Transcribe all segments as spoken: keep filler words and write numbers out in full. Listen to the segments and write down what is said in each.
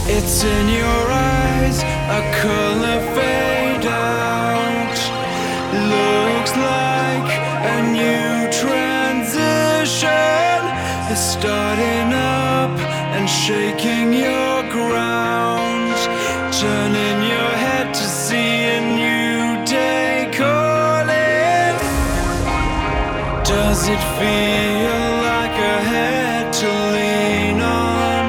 It's in your eyes, a color fade out. Looks like a new transition is starting up and shaking your ground, turning your head to see a new day calling. Does it feel like a head to lean on?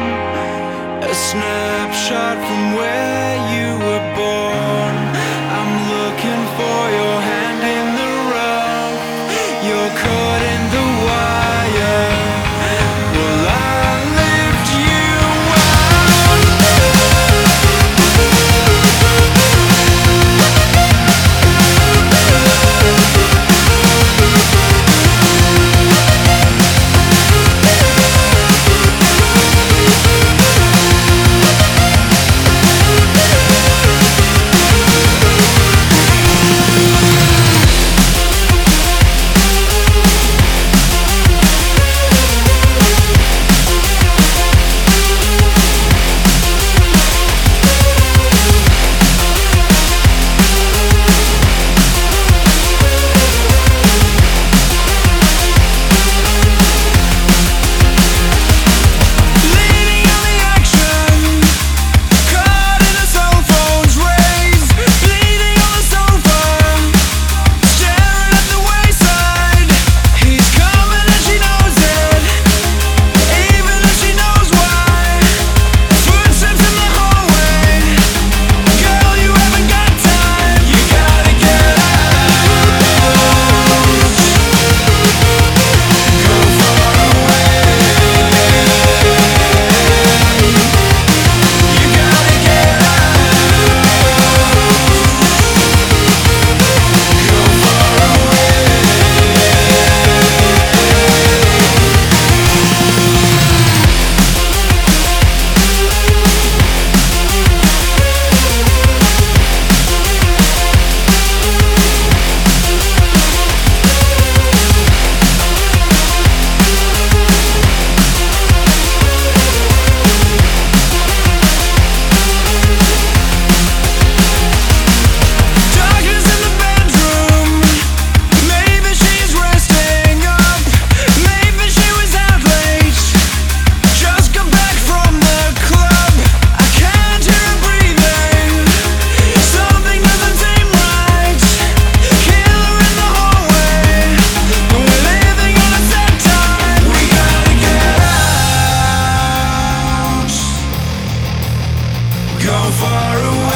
A snapshot from where you were born. I'm looking for your hand in the rough. You're caught in the wire. Will I lift you go far away?